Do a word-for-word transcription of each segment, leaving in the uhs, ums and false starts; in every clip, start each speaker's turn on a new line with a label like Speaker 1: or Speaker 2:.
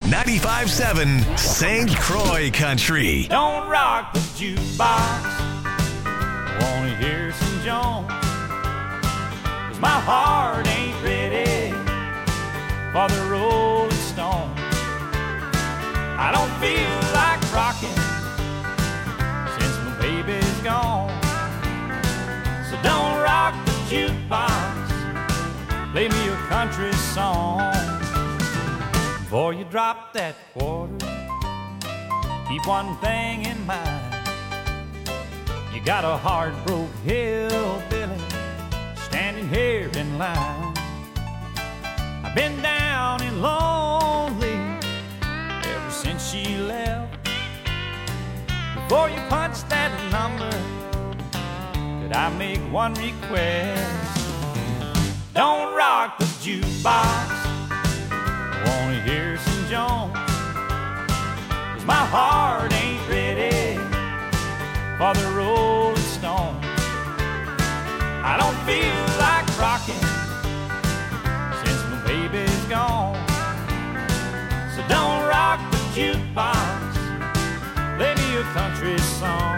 Speaker 1: ninety-five seven Saint Croix Country.
Speaker 2: Don't rock the jukebox, wanna hear some Jones, 'cause my heart ain't ready for the Rolling Stones. I don't feel like rocking since my baby's gone. So don't rock the jukebox, play me a country song. Before you drop that quarter, keep one thing in mind. You got a heart-broke hillbilly standing here in line. I've been down and lonely ever since she left. Before you punch that number, could I make one request? Don't rock the jukebox, wanna hear some Jones, 'cause my heart ain't ready for the Rolling Stones. I don't feel like rocking since my baby's gone. So don't rock the jukebox, play me a country song.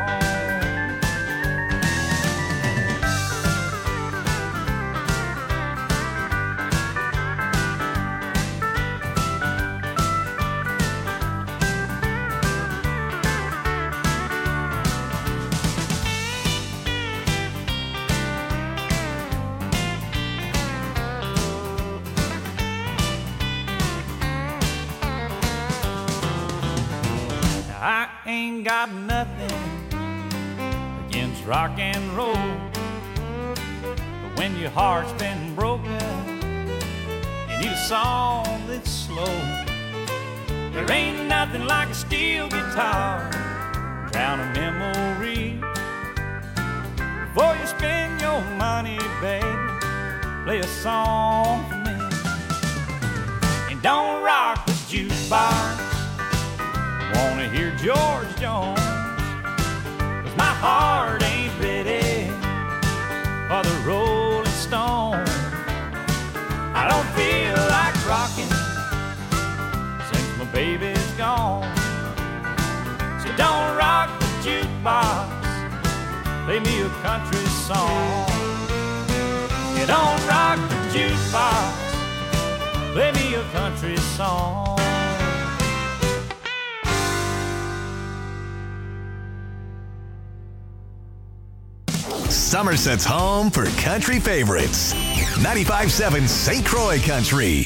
Speaker 2: I ain't got nothing against rock and roll, but when your heart's been broken, you need a song that's slow. There ain't nothing like a steel guitar, drown a memory. Before you spend your money, baby, play a song for me. And don't rock the jukebox, wanna hear George Jones, 'cause my heart ain't ready for the Rolling Stones. I don't feel like rocking since my baby's gone. So don't rock the jukebox, play me a country song. You don't rock the jukebox, play me a country song.
Speaker 1: Somerset's home for country favorites. ninety-five seven Saint Croix Country.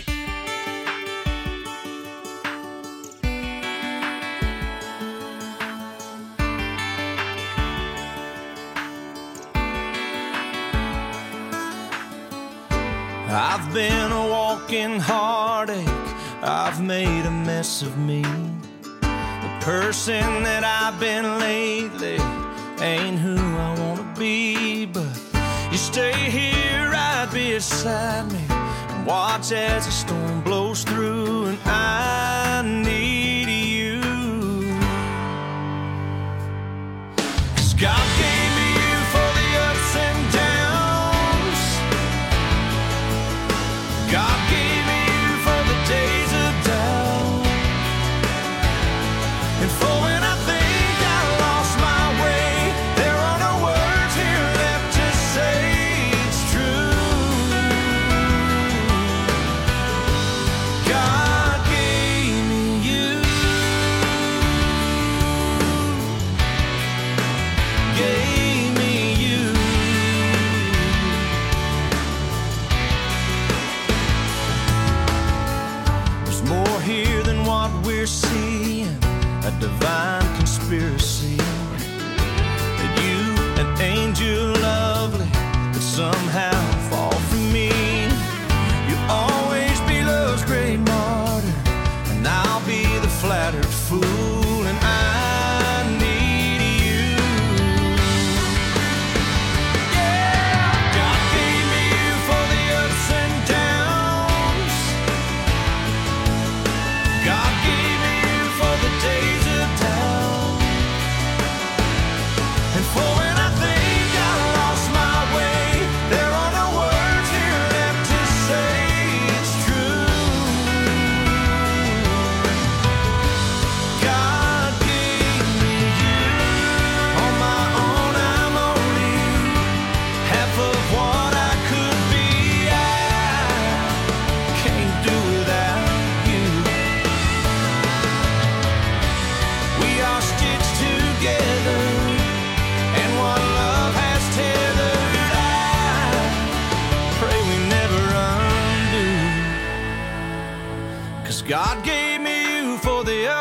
Speaker 3: I've been a walking heartache, I've made a mess of me. The person that I've been lately ain't who I wanna be, but you stay here right beside me and watch as the storm blows through, and I need you. 'Cause God gave me you for the ups and downs. God gave me you for the days of doubt, and for when I think I lost my way, there are no words here left to say it's true. God gave me you, gave me you. There's more here than what we're seeing, a divine conspiracy. That you, an angel lovely, could somehow fall for me. You'll always be love's great martyr, and I'll be the flattered fool, and I need you. Yeah, God gave me you for the ups and downs. God gave me you for the days of doubt, and for when I think I lost my way, there are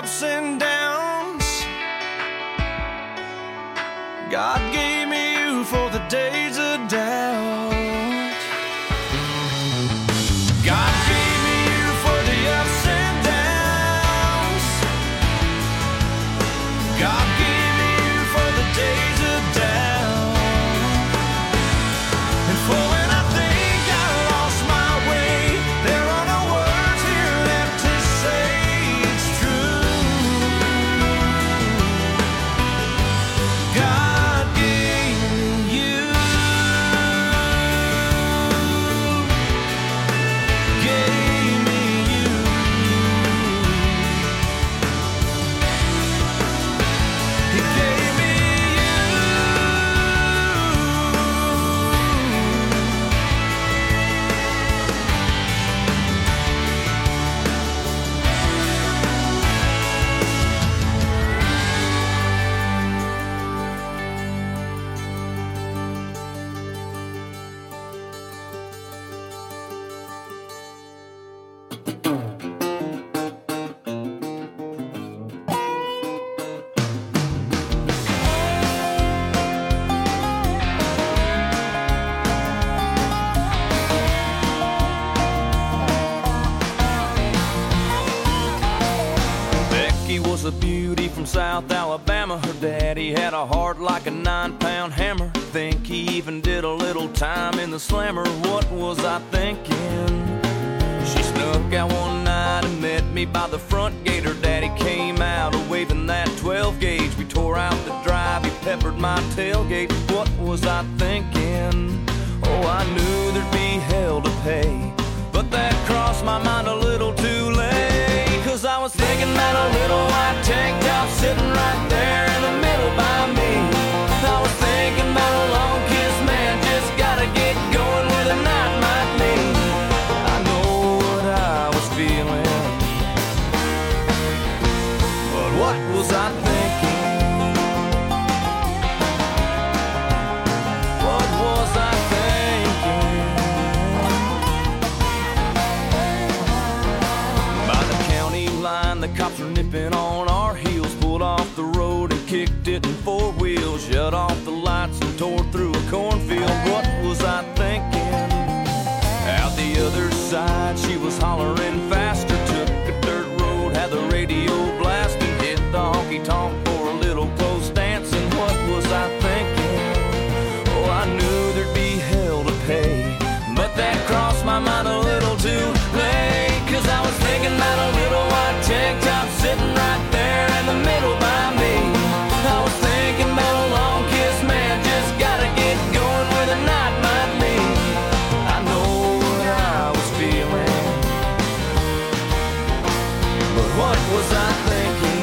Speaker 3: ups and downs. God gave me you for the days of doubt. God gave me you for the ups and downs. God gave me you for the days of doubt. And for when I think I lost my way, there are no words here left to say it's true. God gave me you. Gave me you. He gave me Becky was a beauty from South Alabama. Her daddy had a heart like a nine-pound hammer. Think he even did a little time in the slammer. What was I thinking? She snuck out one night and met me by the front gate. Her daddy came out waving that twelve gauge. We tore out the drive, he peppered my tailgate. What was I thinking? Oh, I knew there'd be hell to pay, but that crossed my mind a little too late. Cause I was thinking about a little white tank top sitting right there in the middle by me. I was thinking about a long kiss, man, just gotta get going where the night might lead. I know what I was feeling, but what was I thinking? What was I thinking? By the county line, the cops were nipping on our heels. Pulled off the road and kicked it in four wheels. Shut off the lights and tore through a cornfield. What was I thinking? Out the other side, she was hollering faster. Took a dirt road, had the radio blasting. Hit the honky-tonk for a little close dancing. What was I thinking? Oh, I knew there'd be hell to pay, but that crossed my mind a little too late. Cause I was thinking about a little white tank top sitting right there in the middle by me. I was thinking about a long kiss, man, just gotta get going where the night might lead. I know what I was feeling, but what was I thinking?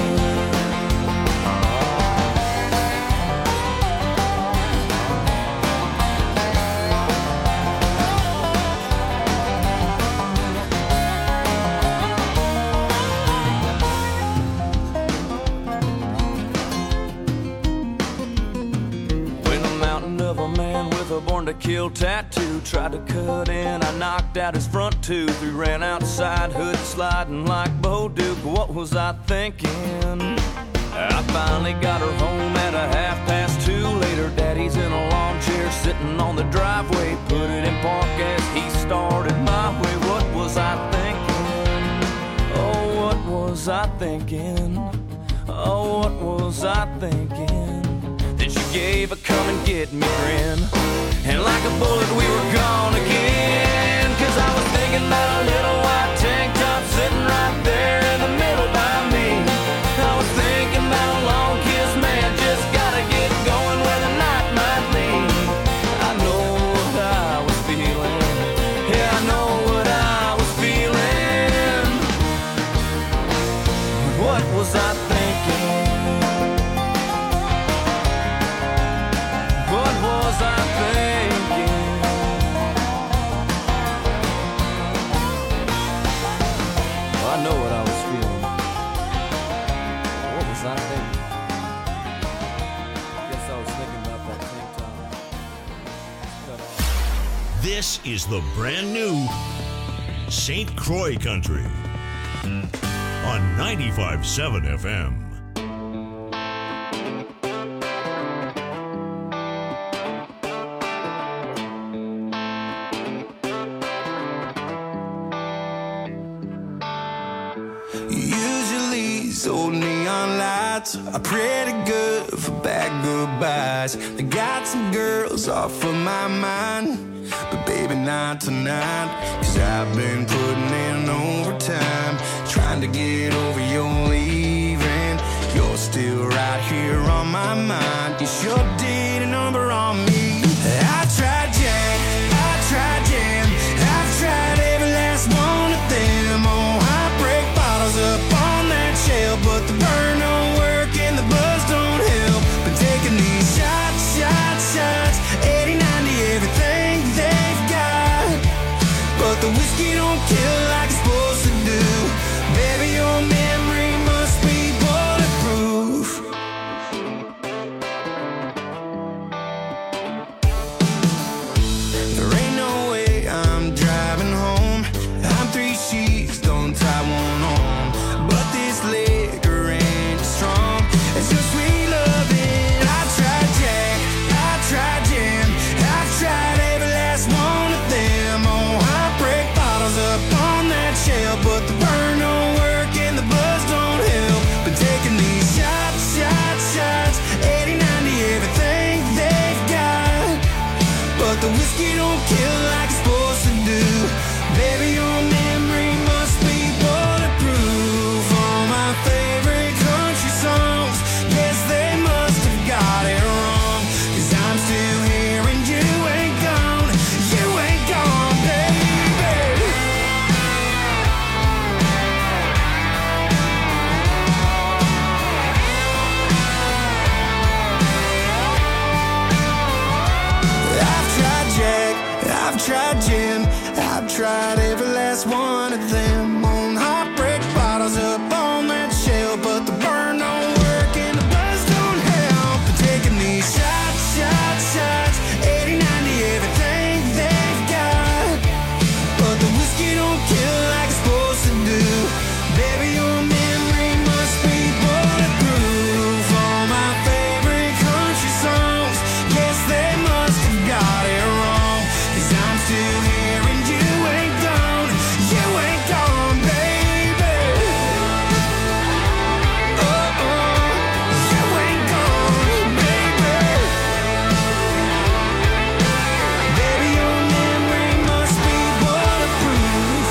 Speaker 3: A born-to-kill tattoo tried to cut in, I knocked out his front tooth. We ran outside, hood sliding like Bo Duke. What was I thinking? I finally got her home at a half past two. Later, daddy's in a lawn chair sitting on the driveway. Put it in park as he started my way. What was I thinking? Oh, what was I thinking? Oh, what was I thinking? Then she gave a come and get me grin, and like a bullet we were gone again. Cause I was thinking about a little white tank top sitting right there in the middle by me. I was thinking about a long kiss, man, just gotta get going where the night might lead. I know what I was feeling, yeah, I know what I was feeling. What was I thinking? What was I thinking? Well, I know what I was feeling. What was I thinking? I guess I was thinking about that tank top.
Speaker 4: This is the brand new Saint Croix Country on ninety-five point seven F M.
Speaker 3: Usually these old neon lights are pretty good for bad goodbyes. I got some girls off of my mind, but baby not tonight. Cause I've been putting in overtime, trying to get over your leaving. You're still right here on my mind. You sure did a number on me. I tried Jack, I tried Jam, I've tried every last one of them. Oh, I break bottles up on that shelf, but the burn don't work and the buzz don't help. Been taking these shots, shots, shots, eighty, ninety, everything they've got, but the whiskey don't kill like it's supposed to do. Baby, your memory must be bulletproof. There ain't no way I'm driving home. I'm three sheets, don't tie one on, but this liquor ain't strong. It's just sweet loving. I tried Jack, I tried Jam, I've tried every last one of them. Oh, I break bottles up on that shelf, but the burn don't work and the buzz don't help. Been taking these shots, shots, shots, eighty, ninety, everything they've got, but the whiskey don't kill like it's supposed to do. Baby, your memory must be bulletproof. All my favorite country songs, yes, they must have got it wrong. Cause I'm still here and you ain't gone, you ain't gone, baby. I've tried Jack, I've tried Jim, I've tried every last one of them. On heartbreak bottles up on that shelf, but the burn don't work and the buzz don't help. Been taking these shots, shots, shots, eighty, ninety, everything they've got, but the whiskey don't kill like it's supposed to do. Baby, your memory must be bulletproof. All my favorite country songs, yes, they must have got it wrong. Cause I'm still here and you ain't gone, you ain't gone, baby. Oh, oh, you ain't gone, baby. Baby, your memory must be bulletproof.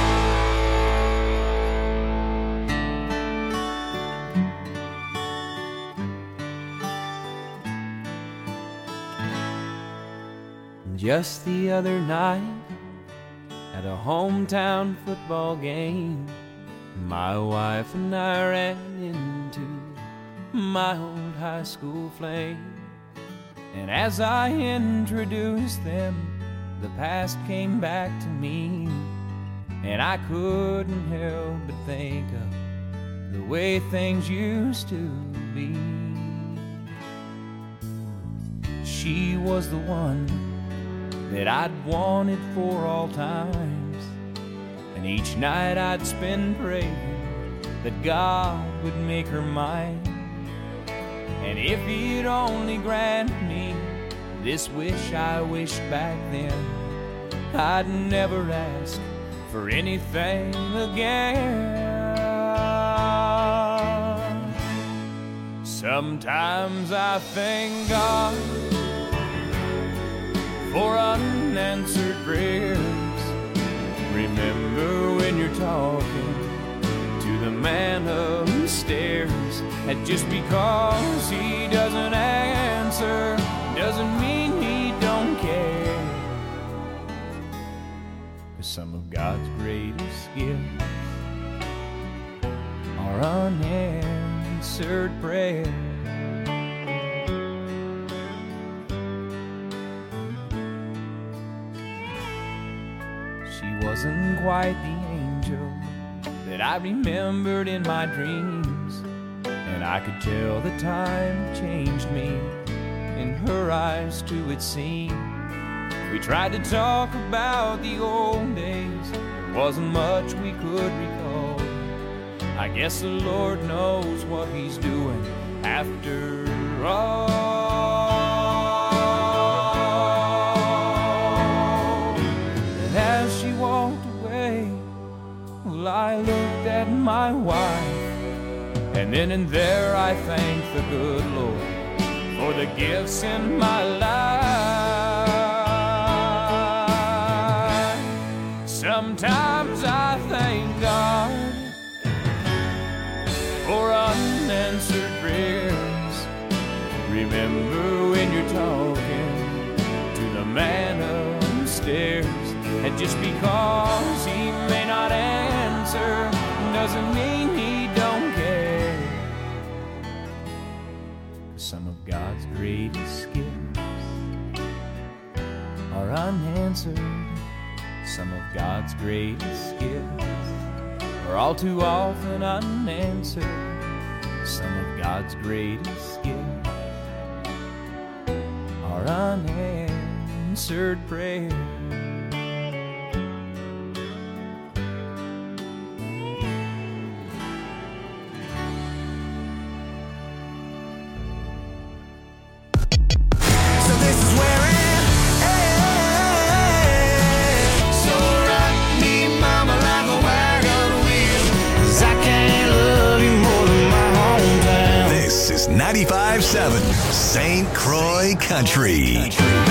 Speaker 5: Just the other night, at a hometown football game, my wife and I ran into my old high school flame. And as I introduced them, the past came back to me, and I couldn't help but think of the way things used to be. She was the one that I'd wanted for all times, and each night I'd spend praying that God would make her mine. And if he'd only grant me this wish I wished back then, I'd never ask for anything again. Sometimes I thank God for unanswered prayers. Remember when you're talking to the man upstairs, that just because he doesn't answer doesn't mean he don't care. 'Cause some of God's greatest gifts are unanswered prayers. She wasn't quite the angel that I remembered in my dreams, and I could tell the time changed me. In her eyes too it seemed. We tried to talk about the old days, there wasn't much we could recall. I guess the Lord knows what he's doing after all. And as she walked away, well, I looked at my wife, and then and there I thanked the good Lord for the gifts in my life. Sometimes I thank God for unanswered prayers. Remember when you're talking to the man upstairs, and just because he may not answer doesn't mean he don't care. Some of God's greatest gifts are unanswered. Some of God's greatest gifts are all too often unanswered. Some of God's greatest gifts are unanswered prayers.
Speaker 1: ninety-five seven Saint Croix Country.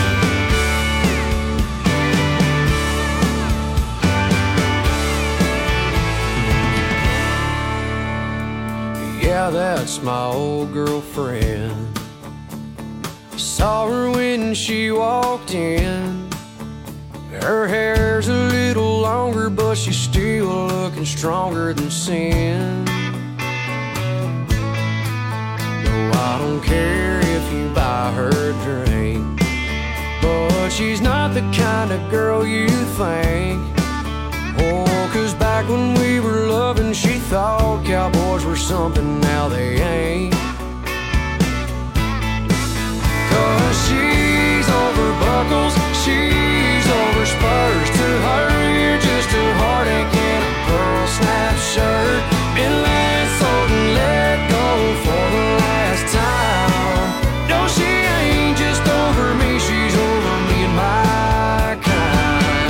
Speaker 6: Yeah, that's my old girlfriend. Saw her when she walked in. Her hair's a little longer, but she's still looking stronger than sin. I don't care if you buy her a drink, but she's not the kind of girl you think. Oh, cause back when we were loving, she thought cowboys were something, now they ain't. Cause she's over buckles, she's over spurs. To her, you're just a heartache in a pearl snap shirt. Been let, sold and let go for the last time. No, she ain't just over me, she's over me and my kind.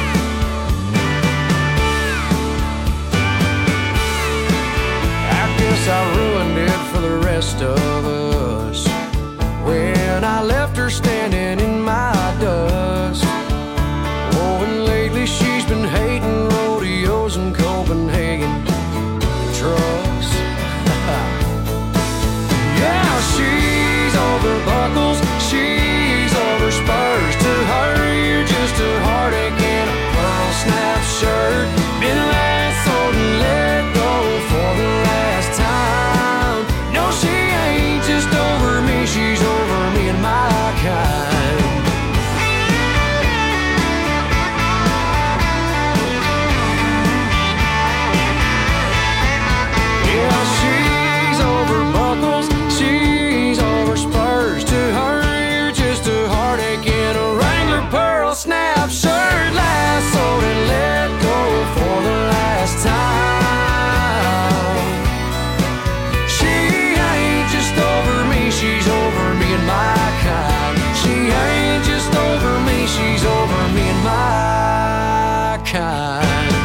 Speaker 6: I guess I ruined it for the rest of us when I left her standing in my dust. Oh, and lately she's been hating rodeos in Copenhagen trucks. Yeah, she's over buckles, she's over spurs. To her, you're just a heartache in a pearl snap shirt. Been last sold and let go for the last time. No, she ain't just over me, she's over me and my kind. Yeah, she's over buckles, she's over spurs. To her, you're just a heartache in a Wrangler pearl snap shirt. Last sold and let go for the last time. She ain't just over me, she's over me and my kind. She ain't just over me, she's over me and my kind.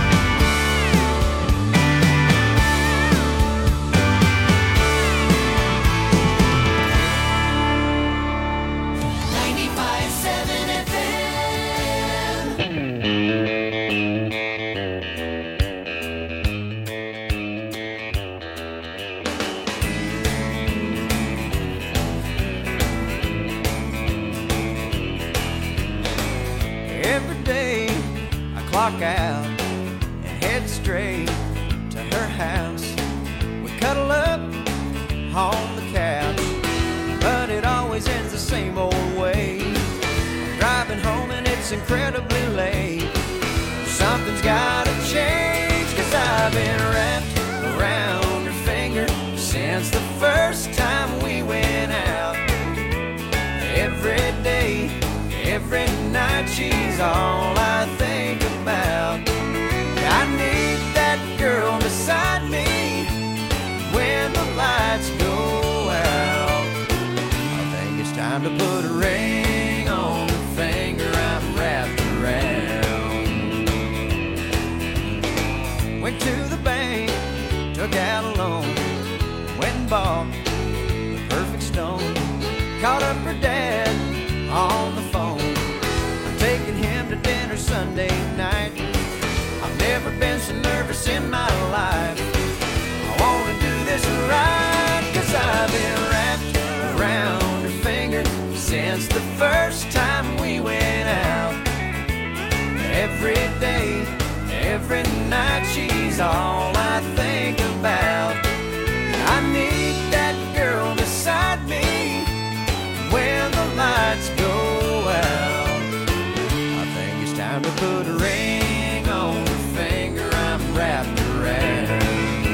Speaker 3: Every day I clock out and head straight to her house. We cuddle up on the couch, but it always ends the same old way. I'm driving home and it's incredibly late. Something's gotta change, cause I've been wrapped around her finger since the first time we went out. Every day, every night, she's all I think about. I need that girl beside me,
Speaker 7: time to put a ring on the finger I'm wrapped around. Went to the bank, took out a loan, went and bought the perfect stone. Called up her dad on the phone. I'm taking him to dinner Sunday night. I've never been so nervous in my life. I wanna do this right, 'cause I've been wrapped around her finger since the first time we went out. Every day, every night, she's all I think about. I need that girl beside me when the lights go out. I think it's time to put a ring on the finger I'm wrapped around.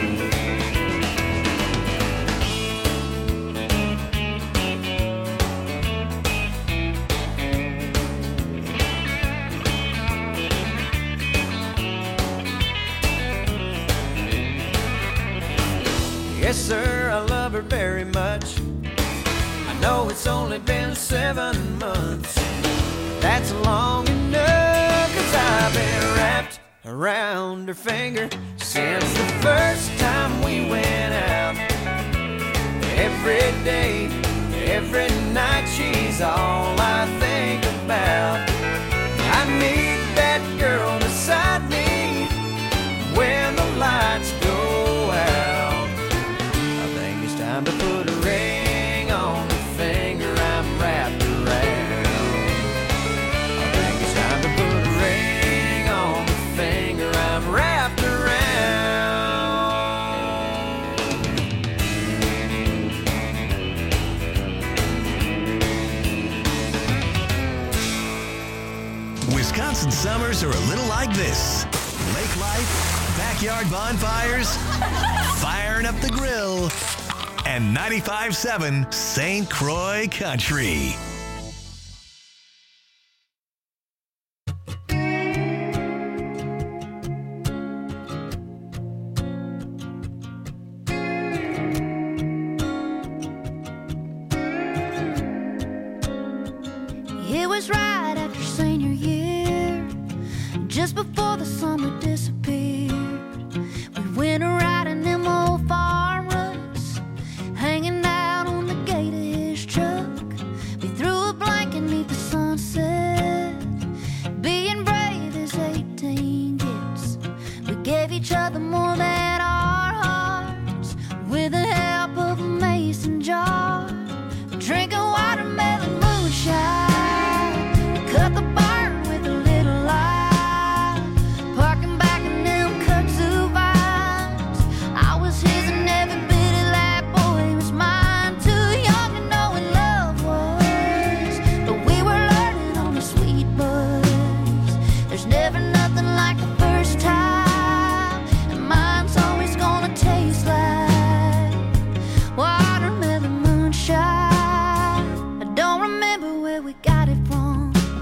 Speaker 7: Yes, sir, I love her very much. I know it's only been seven months. That's long enough, 'cause I've been wrapped around her finger since the first time we went out. Every day, every night, she's all I think about. I need that girl beside me when the lights go out. I think it's time to put a ring on the finger I'm wrapped around. I think it's time to put a ring on the finger I'm wrapped
Speaker 1: around. Wisconsin summers are a little like this. Lake life, backyard bonfires, firing up the grill, and ninety-five point seven Saint Croix Country.
Speaker 8: It was right after senior year, just before the summer disappeared. We went a riding them old farm ruts, hanging out on the gate of his truck. We threw a blanket neath the sunset, being brave as eighteen gets. We gave each other more than our hearts, with the help of a mason jar. Drinking watermelon moonshine, cut the barn with a little light, parking back in them kudzu vines. I was his and every bit of that boy was mine. Too young to know what love was, but we were learning on the sweet buzz. There's never nothing like the first time, and mine's always gonna taste like watermelon moonshine. I don't remember where we got it from,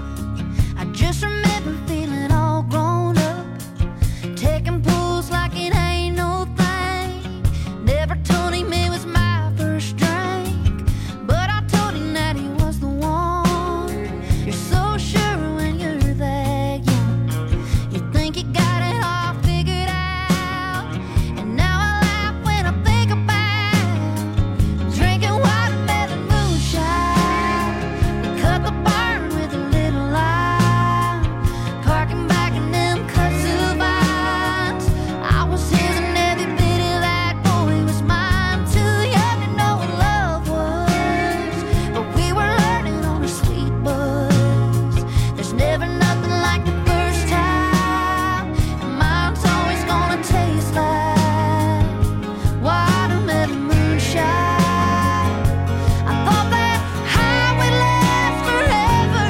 Speaker 8: I just remember feeling all grown up, taking pulls like it ain't no thing. Never told him it was my first drink, but I told him that he was the one. You're so sure when you're that young, you think you got it all figured out. And now I laugh when I think about drinking watermelon moonshine. We cut the barn with a little light, parking back in them kudzu vines. I was his and every bit of that boy was mine. Too young to know what love was, but we were learning on a sweet buzz. There's never nothing like the first time, and mine's always gonna taste like watermelon moonshine. I thought that high would last forever,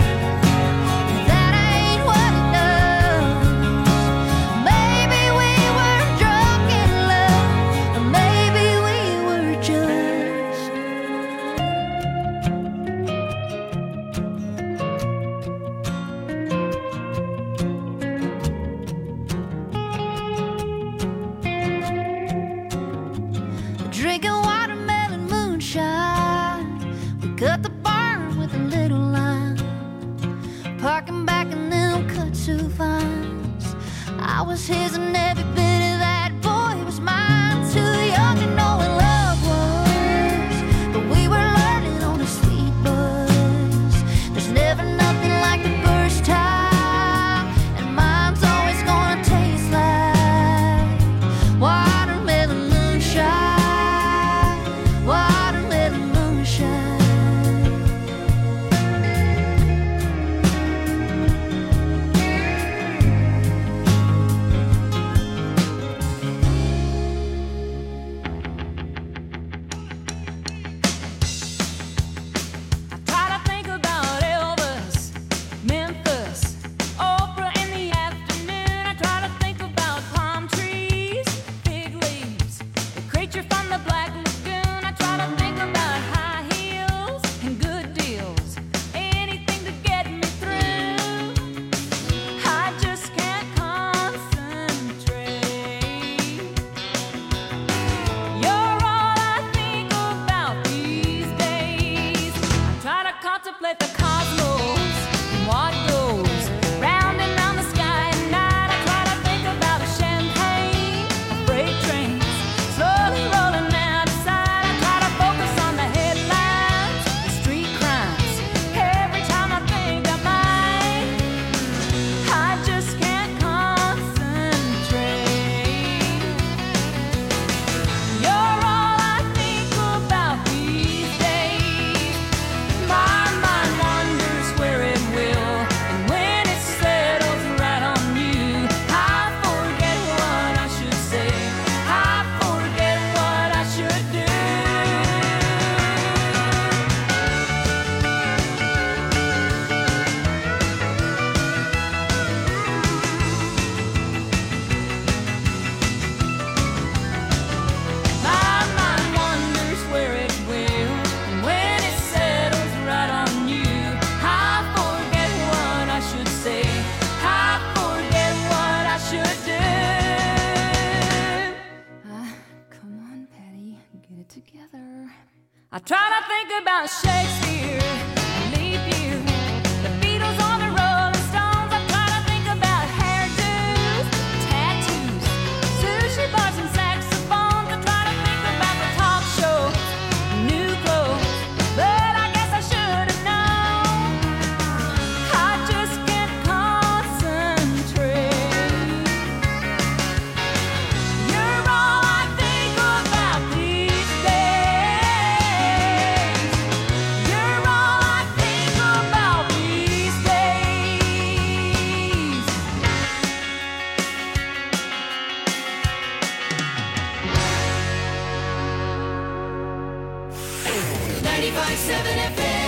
Speaker 8: that ain't what it does. Maybe we were drunk in love, or maybe we were just drinking watermelon moonshine. We cut the barn with two vines. I was his and every bit of that boy was mine. Too young to know what love was, but we were learning on a sweet buzz. There's never nothing like the first time, and mine's always gonna taste like watermelon moonshine, watermelon moonshine.
Speaker 9: Contemplate the cosmos and what goes round and round the sky at night. I try to think about a champagne, freight trains slowly rolling out of sight. I try to focus on the headlines, the street crimes. Every time I think I might, I just can't concentrate. You're all I think about these days. My I try to think about Shakespeare, leap year, the Beatles on the Rolling Stones. I try to think about hairdos, tattoos, sushi bars and saxophones. I try to think about the talk shows, new clothes, but I guess I should have known. I just can't concentrate. You're all I think about these days. You're all I think about these days.
Speaker 6: ninety-five seven F M.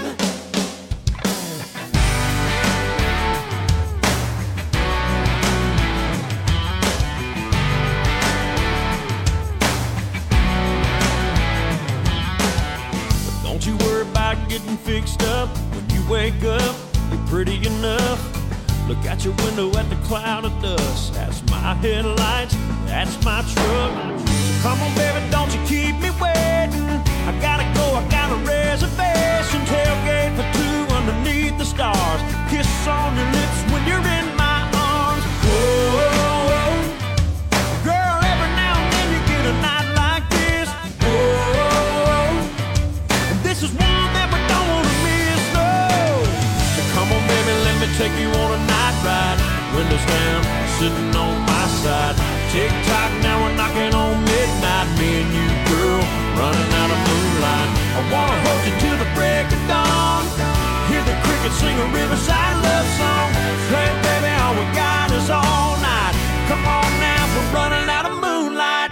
Speaker 3: Don't you worry about getting fixed up. When you wake up, you're pretty enough. Look out your window at the cloud of dust. That's my headlights, that's my truck. So come on, baby, don't you keep me waiting. I gotta go, I got a reservation. Tailgate for two underneath the stars. Kiss on your lips when you're in my arms. Whoa, girl, every now and then you get a night like this. Whoa, this is one that we don't wanna miss, no. So come on, baby, let me take you on a night ride. Windows down, sitting on my side. Tick tock, now we're knocking on midnight. Me and you, girl, running out of moonlight. I wanna hold you till the break of dawn. Hear the crickets sing a riverside love song. Hey, baby, all we got is all night. Come on now, we're running out of moonlight.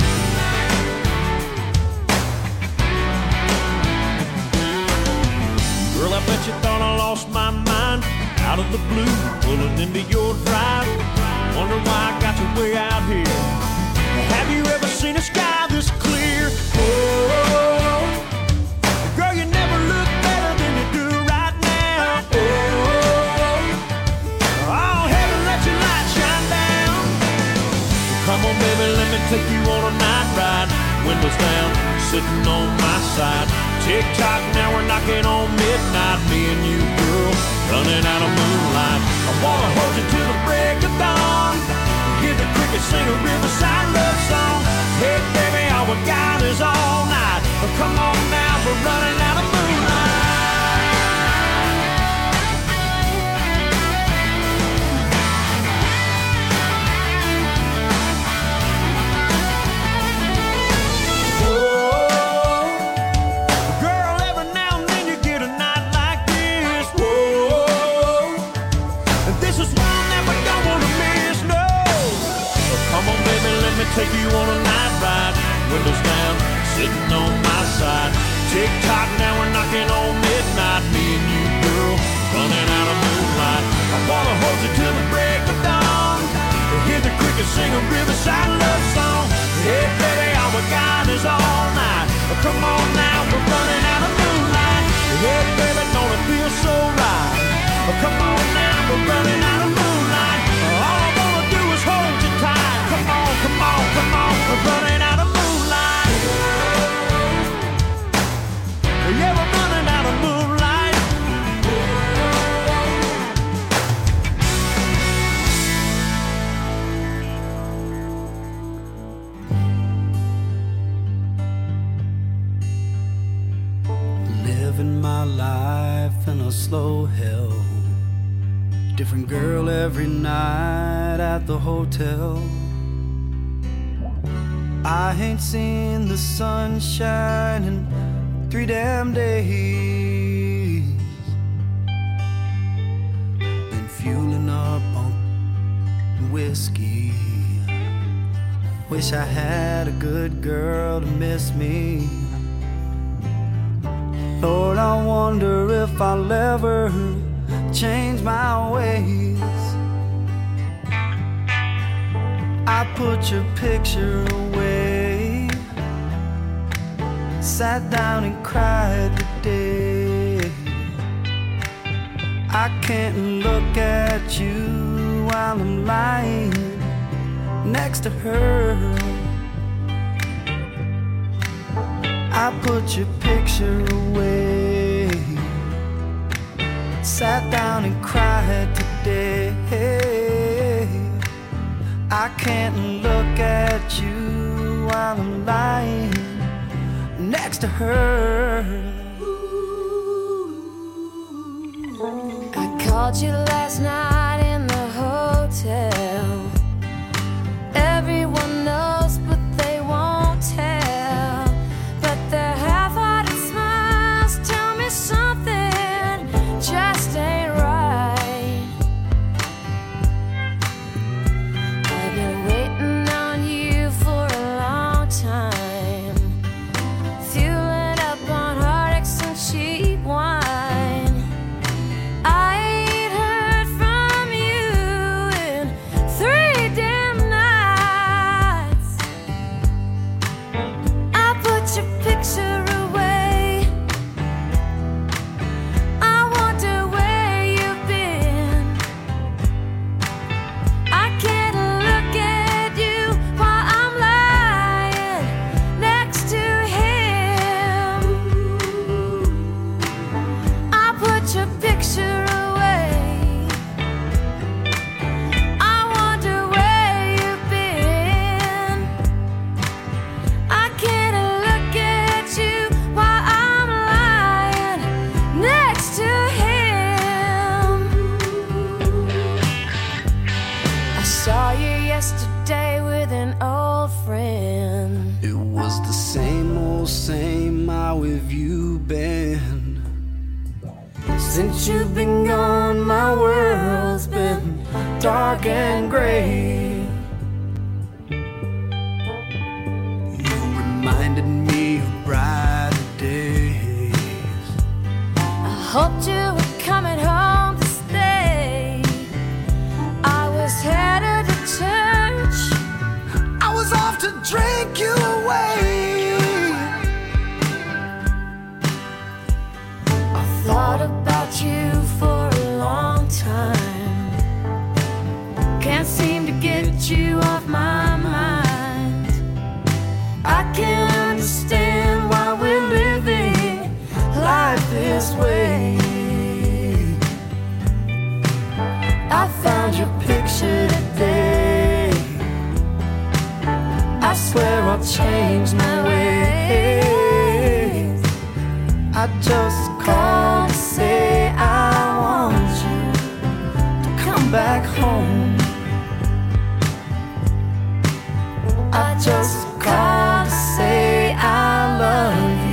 Speaker 3: Girl, I bet you thought I lost my mind. Out of the blue, pulling into your drive. Wonder why I got you way out here. Have you ever seen a sky this clear? Oh, girl, you never look better than you do right now. Oh, oh, heaven, let your light shine down. Come on, baby, let me take you on a night ride. Windows down, sitting on my side. Tick-tock, now we're knocking on midnight. Me and you, girl, running out of moonlight. I wanna hold you till the break of dawn. Hear the crickets sing a riverside love song. Hey, baby, all we got is all night. Oh, come on now, we're running out of moonlight. Take you on a night ride, windows down, sitting on my side. Tick-tock, now we're knocking on midnight. Me and you, girl, running out of moonlight. I wanna hold you till the break of dawn. Hear the crickets sing a riverside love song. Hey, baby, all we got is all night. Oh, come on now, we're running out of moonlight. Hey, baby, don't it feel so right? Oh, come on now, we're running out of moonlight. All I wanna do is hold you tight. Come on, come on, come on, we're running out of moonlight. Yeah, we're running out of moonlight.
Speaker 6: Living my life in a slow hell. Different girl every night at the hotel. I ain't seen the sunshine in three damn days. Been fueling up on whiskey. Wish I had a good girl to miss me. Lord, I wonder if I'll ever change my ways. I put your picture away, sat down and cried today. I can't look at you while I'm lying next to her. I put your picture away, sat down and cried today. I can't look at you while I'm lying next to her.
Speaker 9: I called you last night in the hotel. Everyone knows, but they won't tell. But their half-hearted smiles tell me something just ain't right. I've been waiting on you for a long time, fueling up on heartaches and cheap wine. I ain't heard from you in three damn nights. I put your picture away. I wonder where you've been. I can't look at you while I'm lying next to him. I put your picture away. I wonder where you've been. I can't look at you while I'm lying next to him. I saw you yesterday with an old friend.
Speaker 6: It was the same old same. How have you been? Since you've been gone, my world's been dark and gray. You reminded me of brighter days.
Speaker 9: I hoped you were coming home to stay. I was headed to church.
Speaker 6: I was off to drink you away.
Speaker 9: I thought about you for a long time. Can't seem to get you off my mind. I can't understand
Speaker 7: I just called to say I want you to come back home. I just called to say I love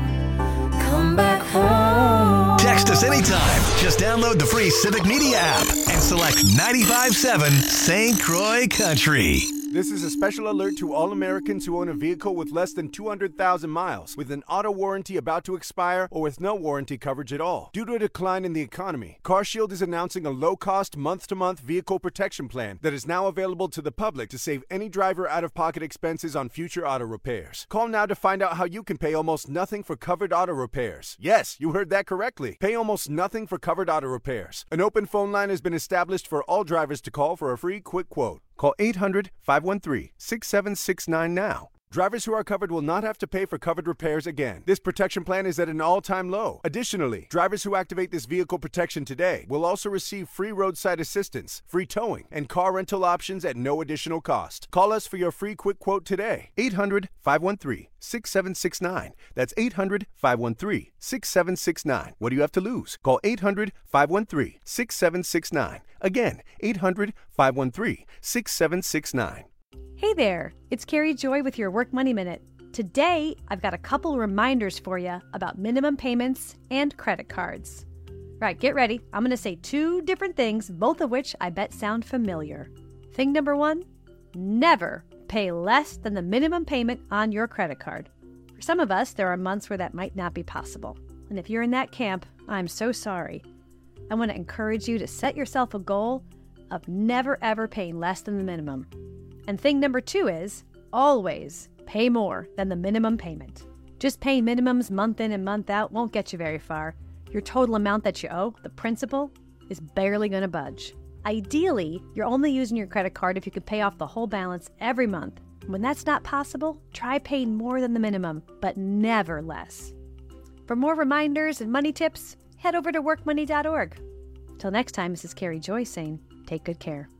Speaker 7: you. Come back home.
Speaker 1: Text us anytime. Just download the free Civic Media app and select ninety-five point seven Saint Croix Country.
Speaker 10: This is a special alert to all Americans who own a vehicle with less than two hundred thousand miles, with an auto warranty about to expire, or with no warranty coverage at all. Due to a decline in the economy, CarShield is announcing a low-cost, month-to-month vehicle protection plan that is now available to the public to save any driver out-of-pocket expenses on future auto repairs. Call now to find out how you can pay almost nothing for covered auto repairs. Yes, you heard that correctly. Pay almost nothing for covered auto repairs. An open phone line has been established for all drivers to call for a free quick quote. Call eight hundred, five one three, six seven six nine now. Drivers who are covered will not have to pay for covered repairs again. This protection plan is at an all-time low. Additionally, drivers who activate this vehicle protection today will also receive free roadside assistance, free towing, and car rental options at no additional cost. Call us for your free quick quote today. eight hundred, five one three, six seven six nine. That's eight hundred, five one three, six seven six nine. What do you have to lose? Call eight hundred, five one three, six seven six nine. Again, eight hundred, five one three, six seven six nine.
Speaker 11: Hey there, it's Carrie Joy with your Work Money Minute. Today, I've got a couple reminders for you about minimum payments and credit cards. Right, get ready. I'm going to say two different things, both of which I bet sound familiar. Thing number one, never pay less than the minimum payment on your credit card. For some of us, there are months where that might not be possible. And if you're in that camp, I'm so sorry. I want to encourage you to set yourself a goal of never ever paying less than the minimum. And thing number two is always pay more than the minimum payment. Just paying minimums month in and month out won't get you very far. Your total amount that you owe, the principal, is barely going to budge. Ideally, you're only using your credit card if you can pay off the whole balance every month. When that's not possible, try paying more than the minimum, but never less. For more reminders and money tips, head over to work money dot org. Till next time, this is Carrie Joy saying, take good care.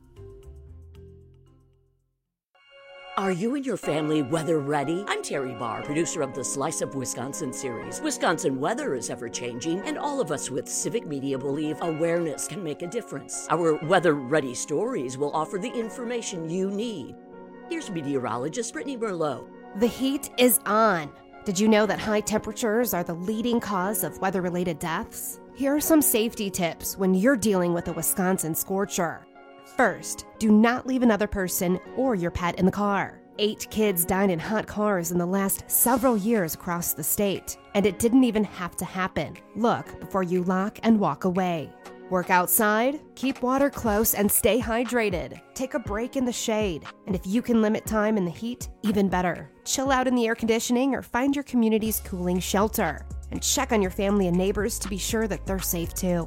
Speaker 12: Are you and your family weather ready? I'm Terry Barr, producer of the Slice of Wisconsin series. Wisconsin weather is ever-changing, and all of us with Civic Media believe awareness can make a difference. Our weather-ready stories will offer the information you need. Here's meteorologist Brittany Merlot.
Speaker 13: The heat is on. Did you know that high temperatures are the leading cause of weather-related deaths? Here are some safety tips when you're dealing with a Wisconsin scorcher. First, do not leave another person or your pet in the car. Eight kids died in hot cars in the last several years across the state, and it didn't even have to happen. Look before you lock and walk away. Work outside, keep water close, and stay hydrated. Take a break in the shade, and if you can limit time in the heat, even better. Chill out in the air conditioning or find your community's cooling shelter, and check on your family and neighbors to be sure that they're safe too.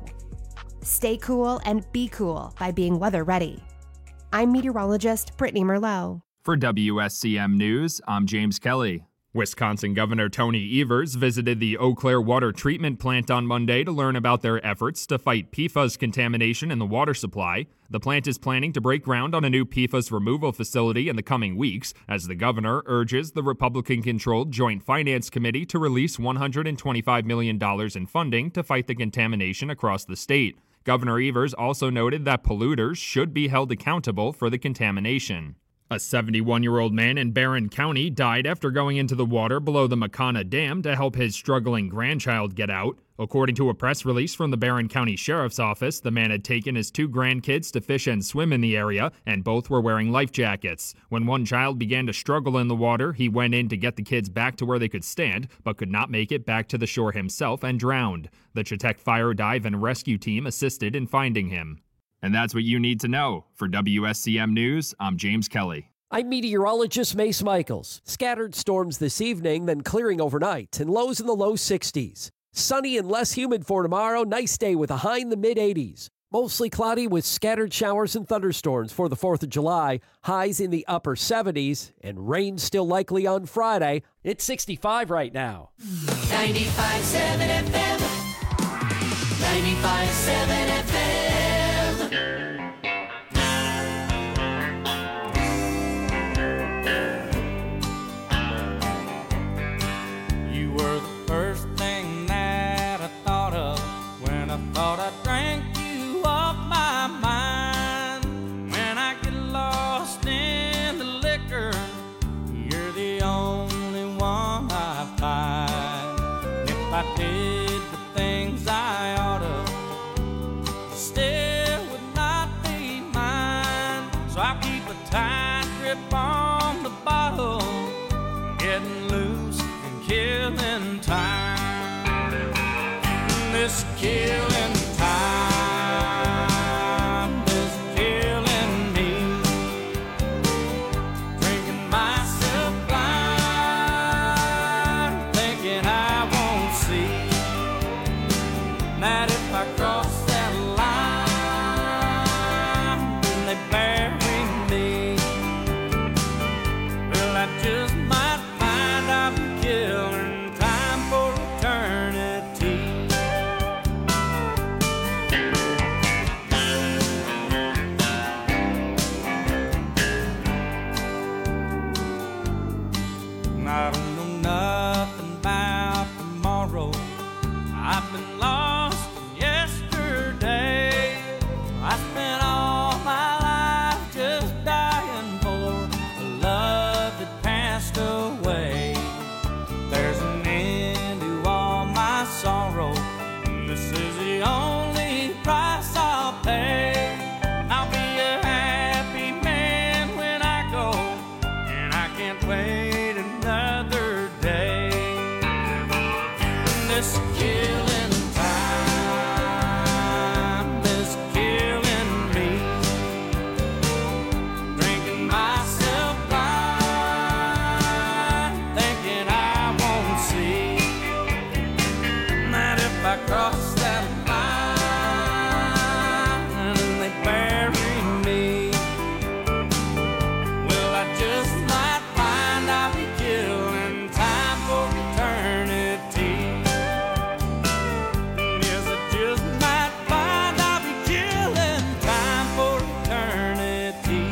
Speaker 13: Stay cool and be cool by being weather ready. I'm meteorologist Brittany Merlot.
Speaker 14: For W S C M News, I'm James Kelly. Wisconsin Governor Tony Evers visited the Eau Claire Water Treatment Plant on Monday to learn about their efforts to fight P F A S contamination in the water supply. The plant is planning to break ground on a new P F A S removal facility in the coming weeks, as the governor urges the Republican-controlled Joint Finance Committee to release one hundred twenty-five million dollars in funding to fight the contamination across the state. Governor Evers also noted that polluters should be held accountable for the contamination. A seventy-one-year-old man in Barron County died after going into the water below the Makana Dam to help his struggling grandchild get out. According to a press release from the Barron County Sheriff's Office, the man had taken his two grandkids to fish and swim in the area, and both were wearing life jackets. When one child began to struggle in the water, he went in to get the kids back to where they could stand, but could not make it back to the shore himself and drowned. The Chetek Fire, Dive, and Rescue Team assisted in finding him. And that's what you need to know. For W S C M News, I'm James Kelly.
Speaker 15: I'm meteorologist Mace Michaels. Scattered storms this evening, then clearing overnight, and lows in the low sixties. Sunny and less humid for tomorrow. Nice day with a high in the mid eighties. Mostly cloudy with scattered showers and thunderstorms for the fourth of July. Highs in the upper seventies, and rain still likely on Friday. It's sixty-five right now.
Speaker 16: ninety-five point seven F M. ninety-five point seven F M.
Speaker 2: You were the first thing that
Speaker 3: I did the things I oughta, still would not be mine. So I'll keep a tight grip on the bottle, getting loose and killing time. This killing time is killing me. Drinking myself blind, thinking I won't see that if I cross that line, then they bury me. Well, I just might find I'm killing time for eternity. I don't know nothing about tomorrow. I've been lost in yesterday. I spent all my life just dying for a love that passed away. There's an end to all my sorrow, and this is the only price I'll pay. I'll be a happy man when I go, and I can't wait another day. This killing time is killing me. Drinking myself blind, thinking I won't see that if I cross that line and they bury me, well, I just might find I'll be killing time for eternity. Yes, I just might find I'll be killing time for eternity.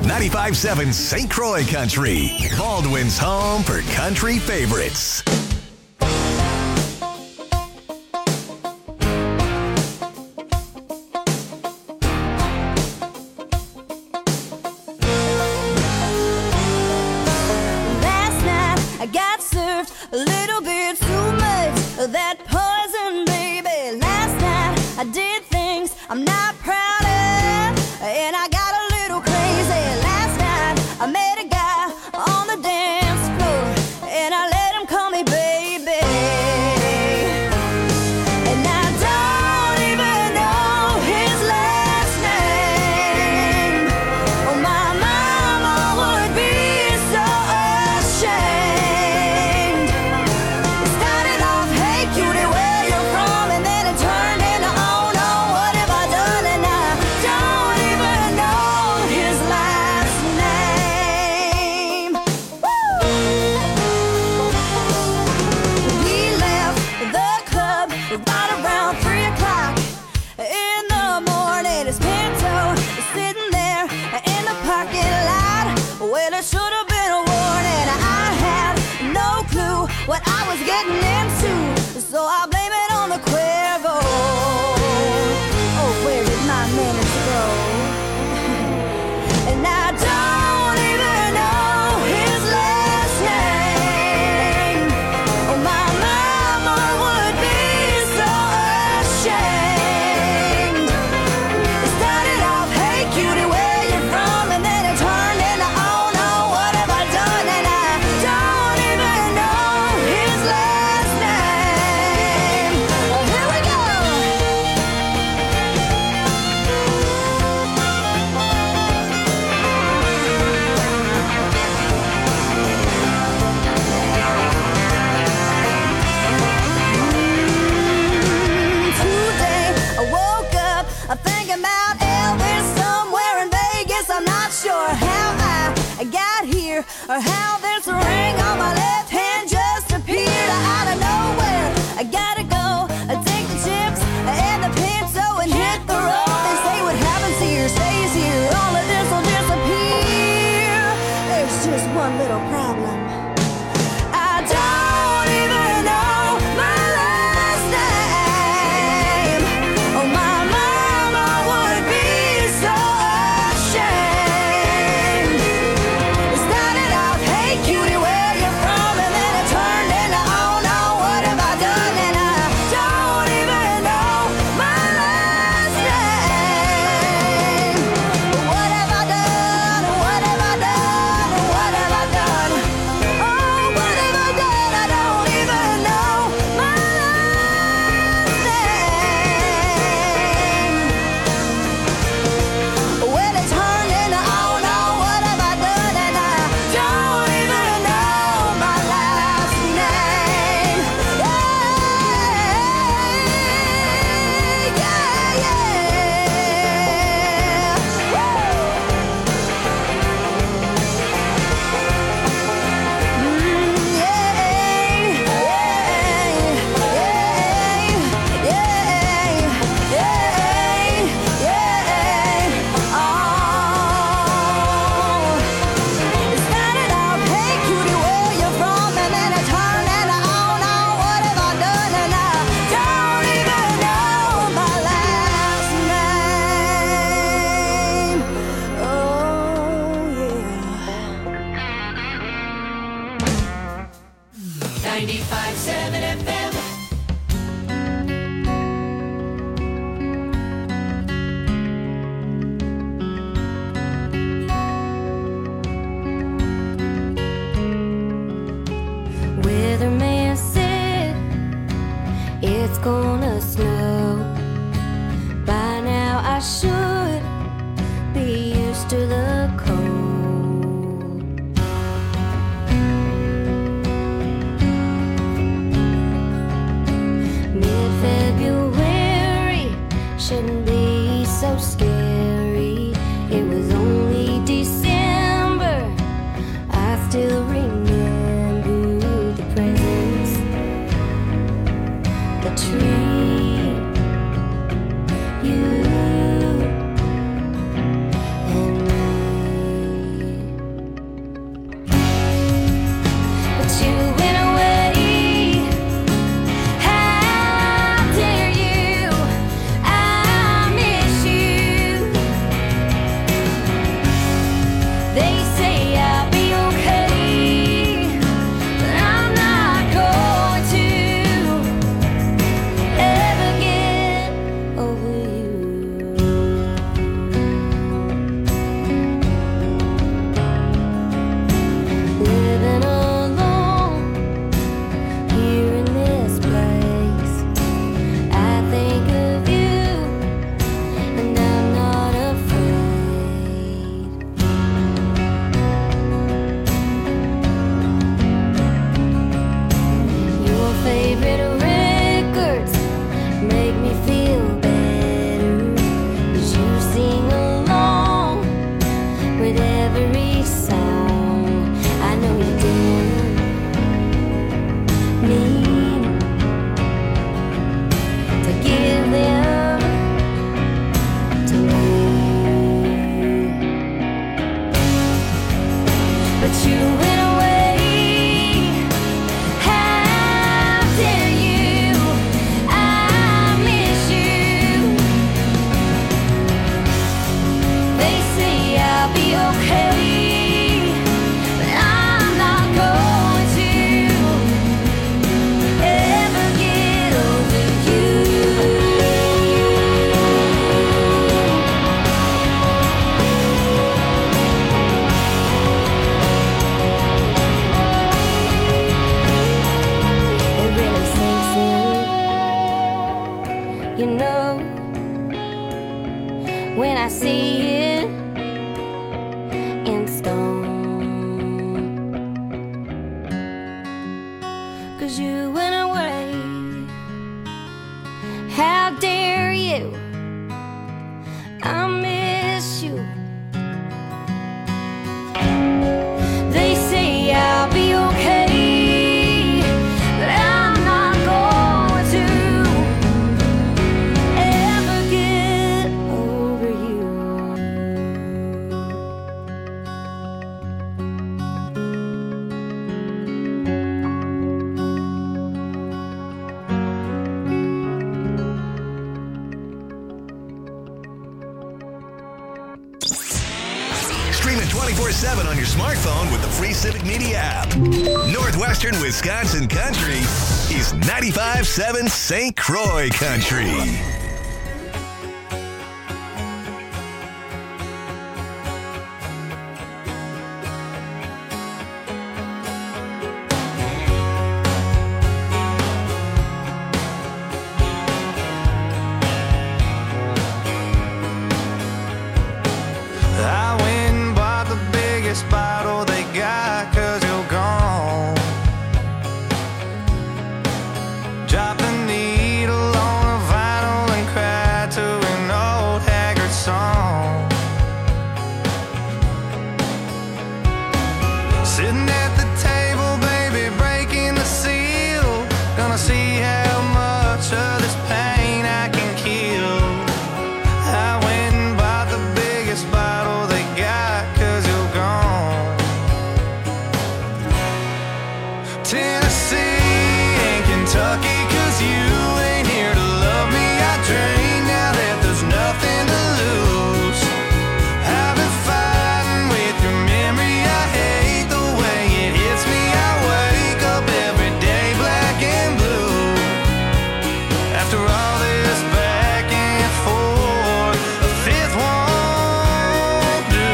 Speaker 1: ninety-five seven Saint Croix Country, Baldwin's home for country favorites.
Speaker 9: Last night I got served a little bit too much of that poison, baby. Last night I did things I'm not proud of, and I got a little crazy. Last night I met a guy on the dance floor, and I let him call me baby. And I don't even know his last name. Oh, my mama would be so ashamed. It started off, hey cutie, where you from? And then it turned into, oh no, what have I done? And I don't even know his last name. Woo! We left the club right around three o'clock in the morning. His Pinto is sitting there in the parking lot. Well, it should have been a warning. I had no clue what I was getting into, so I blame it on the Cuervo. Oh, where did my manners go? And I don't even know his last name. Oh, my mama would be so ashamed. It started off, hey cutie, where you from? And then it turned into, oh no, what have I done? And I don't even know his last name. Oh, here we go. Today I woke up, I'm thinking about Elvis somewhere in Vegas. I'm not sure how I got here or how this ring on my left hand just appeared out of nowhere. I gotta go, I take the chips and the Pinto and hit the road. They say what happens here stays here, all of this will disappear. There's just one little problem. I don't even know my last name. Oh, my mama would be so ashamed. It started out, hey
Speaker 17: see it in stone. 'Cause you went away. How dare you? I miss you. They say I'll be okay, but I'm not going to ever get over you.
Speaker 1: Stream it twenty-four seven on your smartphone with the free Civic Media app. Northwestern Wisconsin Country is ninety-five point seven Saint Croix Country.
Speaker 3: I went and bought the biggest bottle they got, 'cause you're gone. Dropped the needle on a vinyl and cried to an old haggard song. Sitting at the table, baby, breaking the seal. Gonna see how much of this pain I can kill. I went and bought the biggest bottle they got, 'cause you're gone. Tennessee and Kentucky, 'cause you ain't here to love me. I drink now that there's nothing to lose. I've been fighting with your memory. I hate the way it hits me. I wake up every day black and blue. After all this back and forth, a fifth won't do.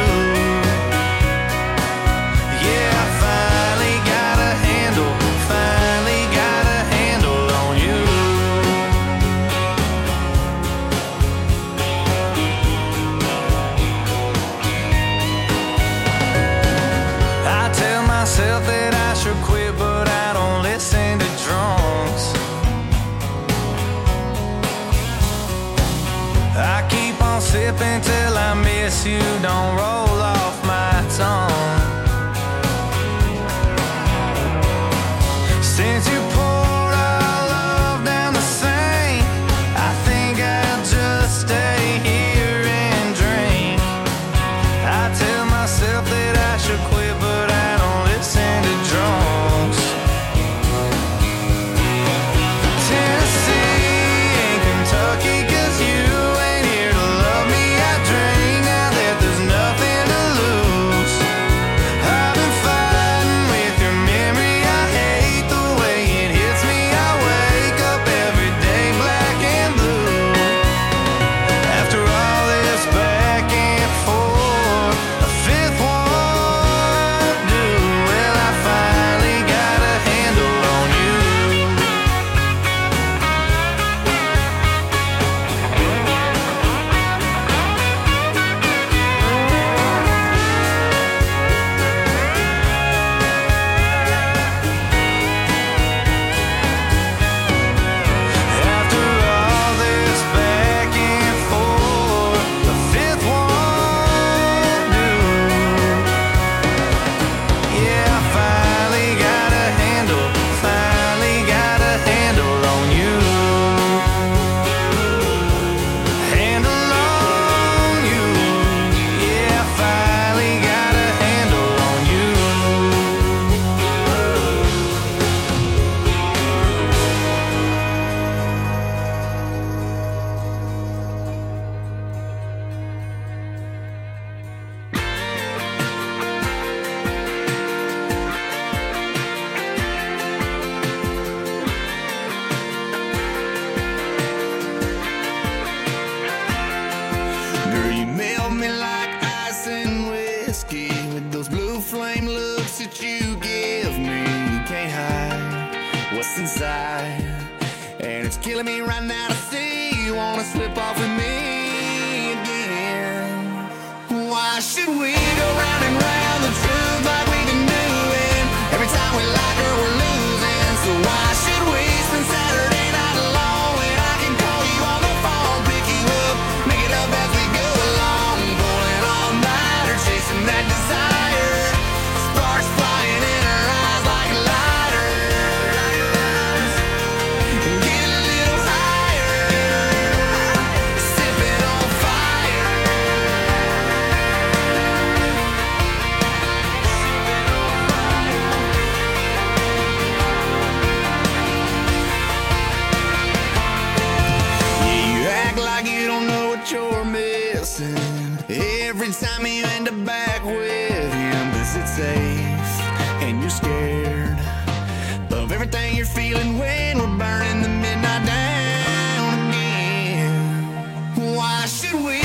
Speaker 3: Yeah, I finally got a handle, finally got a handle on you. I tell myself that I should quit, but I don't listen to drunks. I keep on sipping till I miss you, don't roll off my tongue. Since you poured our love down the sink, I think I'll just stay here and drink. I tell myself that I should quit, but I don't listen to drunks. Tennessee and Kentucky, 'cause you ain't here to love me. I drink now that there's nothing to lose. I've been fighting with your memory. I hate the way it hits me. I wake up every day black and blue. After all this back and forth, a fifth won't do. Well, I finally got a handle on you. After all this back and forth, the fifth won't do. Yeah, I finally got a handle, finally got a handle on you. Handle on you. Yeah, I finally got a handle on you. Girl, you melt me like ice and whiskey with those blue flame looks that you give me. You can't hide what's inside, and it's killing me right now to see you wanna slip off with me again. why should we go round and round the truth like we've been doing? Every time we like her, we're losing. So why should we spend Saturday night alone when I can call you on the phone, pick you up, make it up as we go along, pulling all night or chasing that desire, sparks flying in our eyes like lighters, get a little higher, sipping on fire. Yeah, you act like you don't know what you're missing every time you end up back with him. Is it safe? And you're scared of everything you're feeling when we're burning the midnight down again. Why should we